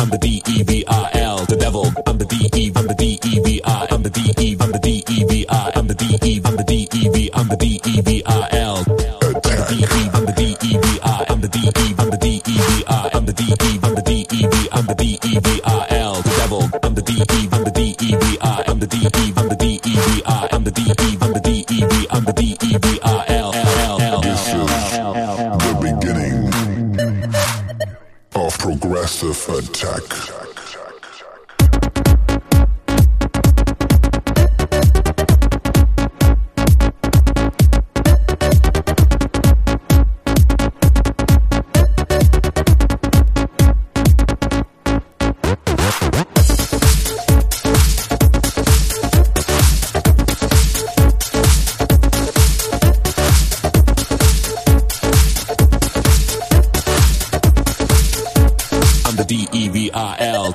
I'm the D-E-V-I-L, the devil. I'm the D-E, I'm the D-E-V-I, I'm the D-E, I'm the D-E-V-I, I'm the D-E, I'm the D-E-V, I'm the D-E-V-I-L. I'm the D-E, I'm the D-E-V-I, I'm the D-E, I'm the D-E-V-I, I'm the D-E, I'm the D-E-V, I'm the D-E-V-I-L, the devil. I'm the D-E, I'm the D-E-V-I, I'm the D-E, I'm the D-E-V-I, I'm the D-E, I'm the D-E-V, I'm the D-E-V-I-L. This is the beginning of Progressive Attack. D-E-V-I-L.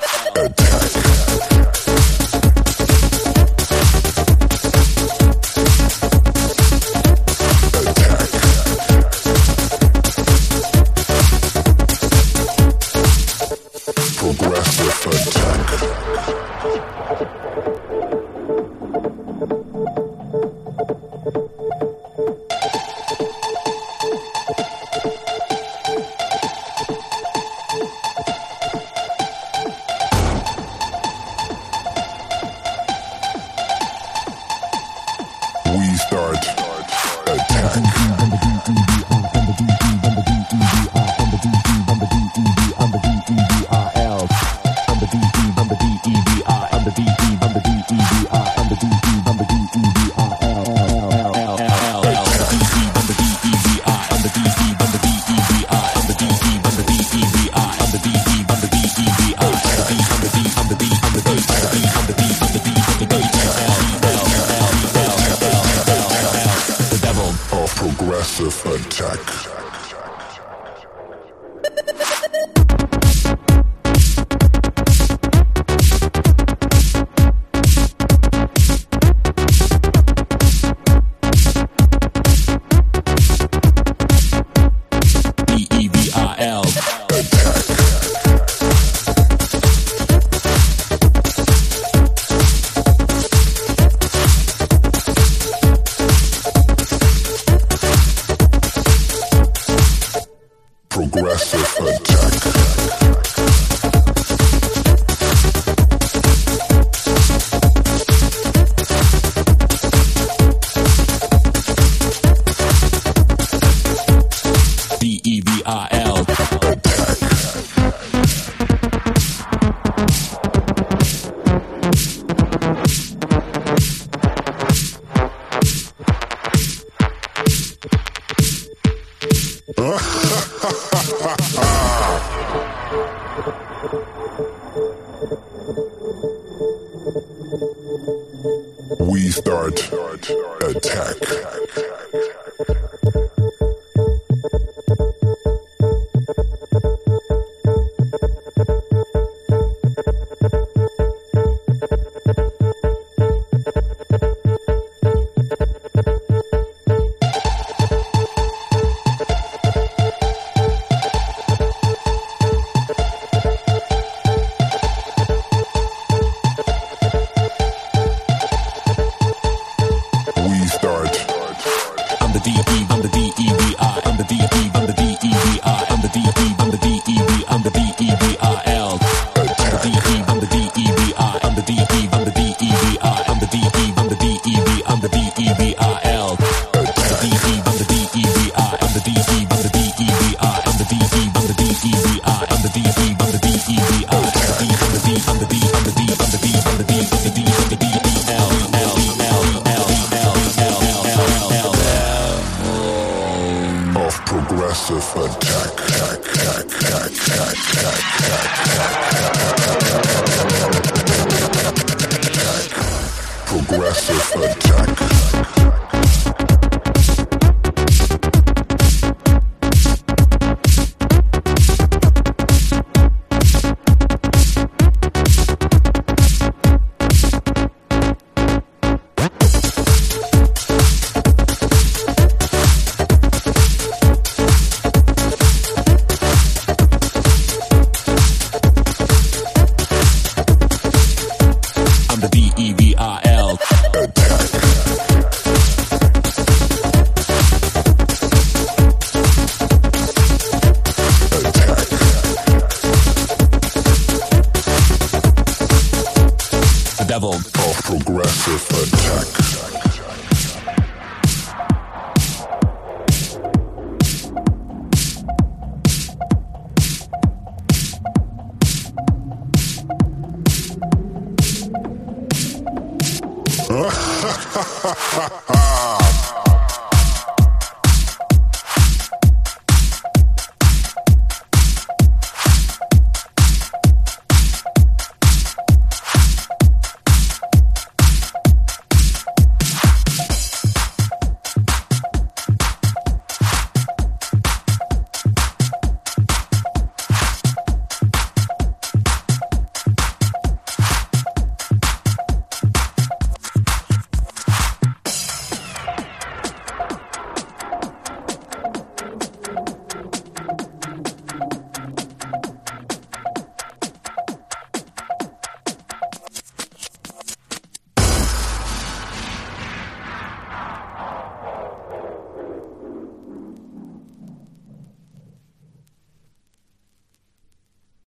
Progressive Attack. We start Progressive Attack. Progressive Attack. D-E-V-I-L. We start attack. I'm the D-E, I'm the D-E-V-I, I'm the D-E, I'm the D-E-V-I, I'm the D-E, I'm the D-E-V, I'm the D-E-V-I-L. I'm the D-E, I'm the D-E-V-I, I'm the D-E, I'm the D-E-V-I, I'm the D-E, I'm the D-E-V, I'm the D-E-V-I-L. I'm the D-E, I'm the D-E-V-I, I'm the D-E, I'm the D-E-V-I, I'm the D-E, I'm the D-E-V-I, I'm the D-E, I'm the D-E-V-I, I'm the D, I'm the D, I'm the D, I'm the D, I'm the D, I'm the D, I'm the D, I'm the D-E-L. Progressive Attack. Progressive Attack. ha ha ha.